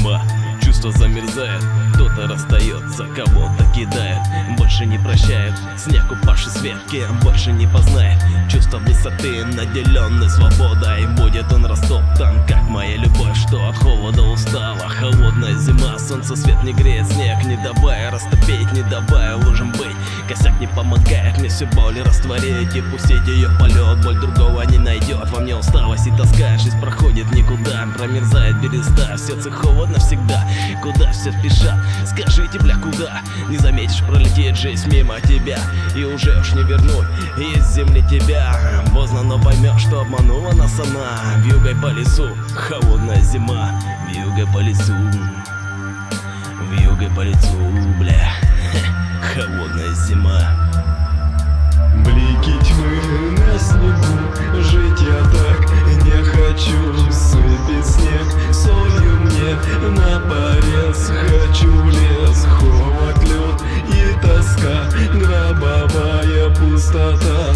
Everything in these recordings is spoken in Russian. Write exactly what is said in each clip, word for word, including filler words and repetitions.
зима, чувство замерзает, кто-то расстается, кого-то кидает, больше не прощает. Снег, упавший с ветки, больше не познает чувство высоты, наделенной свободой. Будет он растоптан, как моя любовь, что от холода устала. Холодная зима, солнце свет не греет, снег не давая растопить, не давая лужам быть. Косяк не помогает мне всю боль растворить и пустить ее в полет. Боль другого не найдет, во мне усталость и тоска. Жизнь проходит никуда, промерзает береста, в сердце холодно всегда. Куда все спешат? Скажите, бля, куда? Не заметишь, пролетит жизнь мимо тебя, и уже уж не вернуть из земли тебя. Поздно, но поймешь, что обманула нас она. Вьюгой по лесу, холодная зима. Вьюгой по лесу, вьюгой по лицу, бля. Холодная зима. Блики тьмы на снегу, жить я так не хочу. Сыпет снег солью мне на порез. Хочу в лес, холод, лед и тоска, гробовая пустота.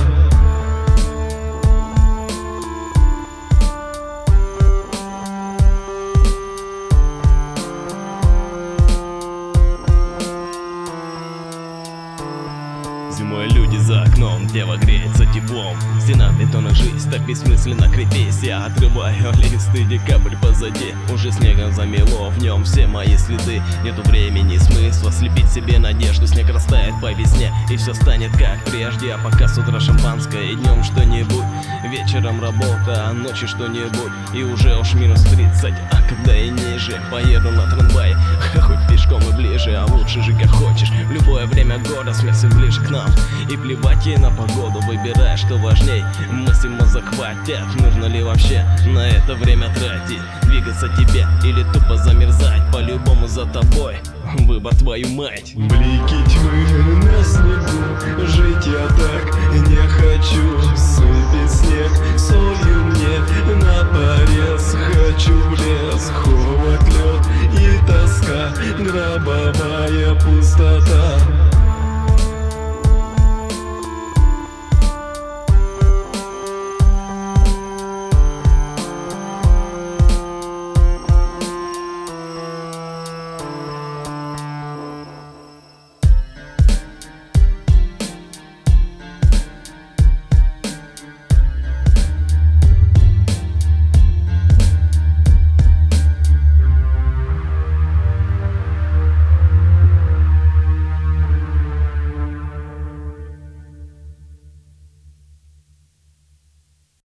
Зимой люди за окном, дева греется теплом. Стена бетона, жизнь так бессмысленно крепись. Я отрываю листы, декабрь позади, уже снегом замело, в нем все мои следы. Нету времени, смысла слепить себе надежду. Снег растает по весне, и все станет как прежде. А пока с утра шампанское, и днем что-нибудь, вечером работа, а ночью что-нибудь. И уже уж минус тридцать, а когда и ниже, поеду на трамвае, хоть пешком и ближе, а лучше же как хочешь. В любое время года смерть все ближе к нам, и плевать ей на погоду, выбирай, что важней. Мысли мозг хватит, нужно ли вообще на это время тратить? Двигаться тебе или тупо замерзать, по-любому за тобой выбор, твою мать. Блики тьмы на снегу, жить я так не хочу. Сыпет снег солью мне на порез. Хочу в лес, холод, лед и тоска, гробовая пустота.